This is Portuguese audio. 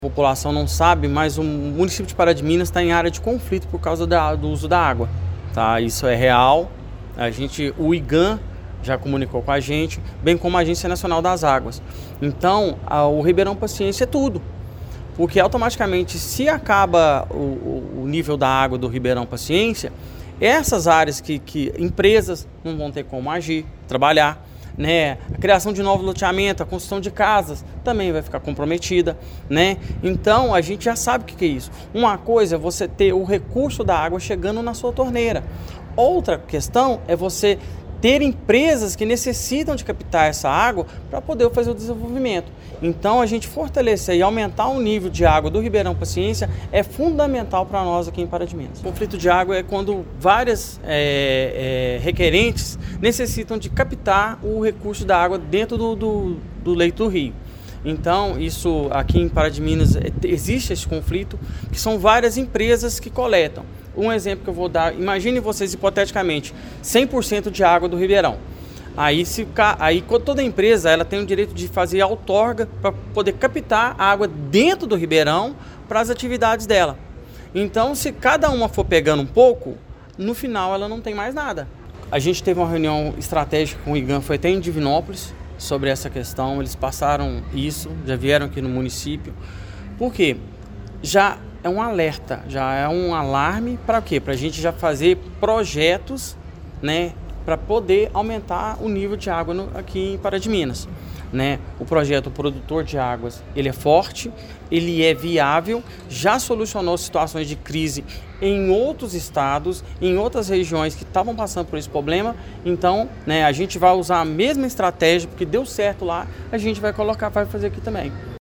A população não sabe, mas o município de Pará de Minas está em área de conflito por causa do uso da água. Tá? Isso é real. O IGAM já comunicou com a gente, bem como a Agência Nacional das Águas. Então, o Ribeirão Paciência é tudo. Porque automaticamente, se acaba o nível da água do Ribeirão Paciência, essas áreas que empresas não vão ter como agir, trabalhar, né? A criação de novo loteamento, a construção de casas também vai ficar comprometida, né? Então a gente já sabe o que é isso. Uma coisa é você ter o recurso da água chegando na sua torneira. Outra questão é você ter empresas que necessitam de captar essa água para poder fazer o desenvolvimento. Então a gente fortalecer e aumentar o nível de água do Ribeirão Paciência é fundamental para nós aqui em Pará de Minas. O conflito de água é quando várias requerentes necessitam de captar o recurso da água dentro do leito do rio. Então, isso aqui em Pará de Minas existe esse conflito, que são várias empresas que coletam. Um exemplo que eu vou dar, imagine vocês hipoteticamente, 100% de água do Ribeirão. Aí toda empresa ela tem o direito de fazer outorga para poder captar a água dentro do Ribeirão para as atividades dela. Então, se cada uma for pegando um pouco, no final ela não tem mais nada. A gente teve uma reunião estratégica com o IGAM, foi até em Divinópolis, sobre essa questão. Eles passaram isso, já vieram aqui no município. Por quê? Já é um alerta, já é um alarme para quê? Para a gente já fazer projetos, né, para poder aumentar o nível de água aqui em Pará de Minas. Né? O projeto Produtor de Águas, ele é forte, ele é viável, já solucionou situações de crise em outros estados, em outras regiões que estavam passando por esse problema. Então, né, a gente vai usar a mesma estratégia, porque deu certo lá, a gente vai fazer aqui também.